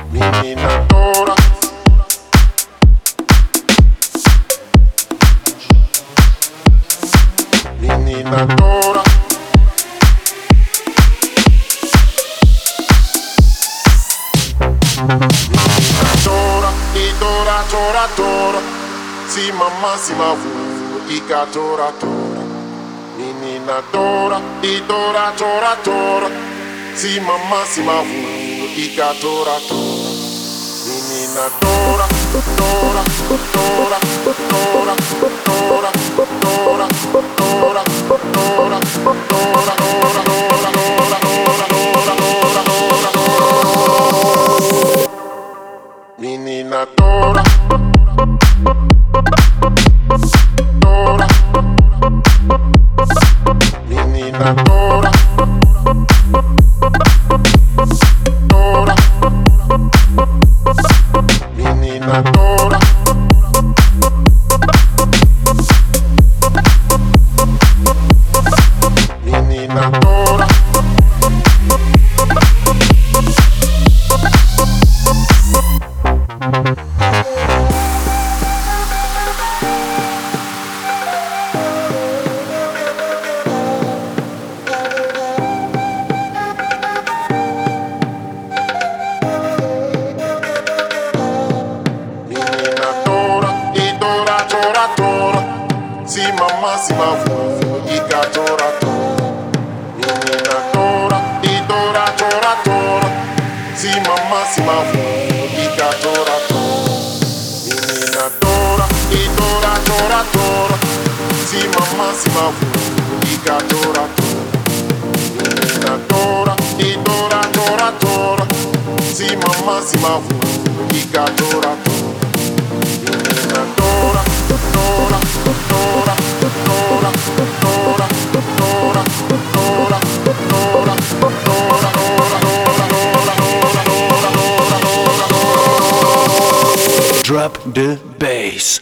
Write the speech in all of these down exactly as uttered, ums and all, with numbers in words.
menina Dora. Menina Dora. Menina Dora, e Dora, Dora, Dora. Si mamma si ma vu, ica Dora, Dora. Menina Dora, e Dora, Dora, Dora. Si mamma si ma vu, ica Dora, Dora. Menina Dora, Dora, Dora, Dora, Dora, Dora, Dora, Dora, Dora, Dora, menina Dora, Dora, menina Dora, Dora, menina Dora, menina Dora. Si mamma si ma vu, ica Dora, Dora. Menina Dora, e Dora, Dora, Dora. Si mamma si ma vu, ica Dora, Dora. Menina Dora, e Dora, Dora, Dora. Si mamma si ma vu, ica Dora, Dora. Menina Dora, e Dora, Dora, Dora. Si mamma si ma vu, ica Dora, Dora. Menina Dora, Dora, Dora, Dora, Dora, Dora, Dora, Dora, Dora, Dora. Drop the bass.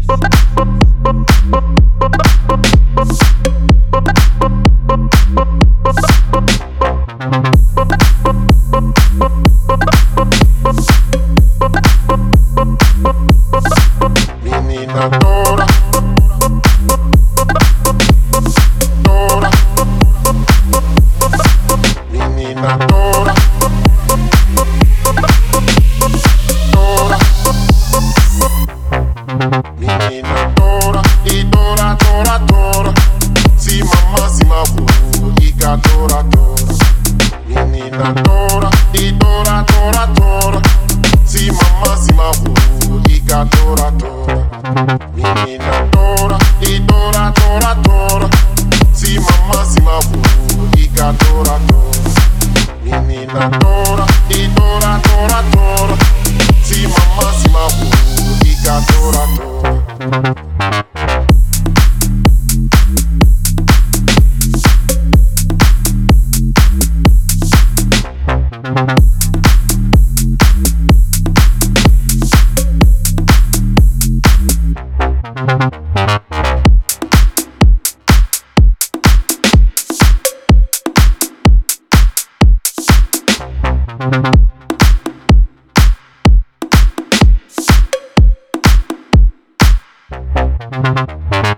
Menina Dora, Dora, menina Dora, Dora, menina Dora, e Dora, Dora, Dora. Si mamma si ma vu, ica Dora, Dora. Menina Dora, e Dora, Dora, Dora. Si mamma si ma vu, ica Dora, Dora. Menina Dora, e Dora, Dora, Dora. Si mamma si ma vu, ica Dora, Dora. Menina Dora, e Dora, Dora, Dora. Si mamma si ma vu, ica Dora, Dora. Thank you.